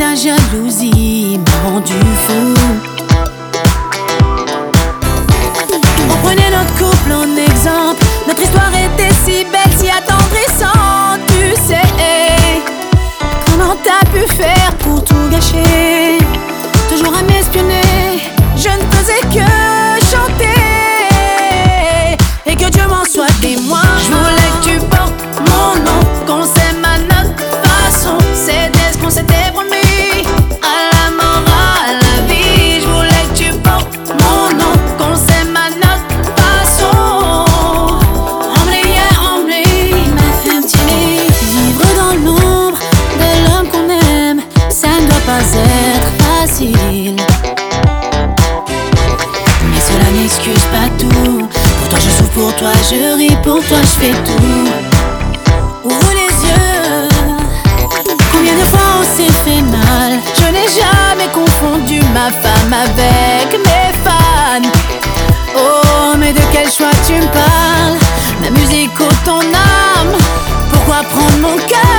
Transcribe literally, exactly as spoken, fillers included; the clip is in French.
la jalousie m'a rendu fou. On prenait notre couple en exemple. Notre histoire était si belle, si attendrissante. Tu sais, comment t'as pu faire pour tout gâcher? Toujours à m'espionner, je ne faisais que chanter. Et que Dieu m'en soit témoin. Je voulais que tu portes mon nom, qu'on s'aime à notre façon. C'était ce qu'on s'était promis, à la mort, à la vie. Je voulais que tu portes mon nom, qu'on s'aime à notre façon. Emblé, yeah, emblé, il m'a fait un petit lit. Vivre dans l'ombre de l'homme qu'on aime, ça ne doit pas être facile. Mais cela n'excuse pas tout. Pour toi je souffre, pour toi je ris, pour toi je fais tout. Ouvre les yeux. Combien de fois on s'est fait mal? Je n'ai jamais confondu ma femme avec mes fans. Oh, mais de quel choix tu me parles? Ma musique ou ton âme? Pourquoi prendre mon cœur?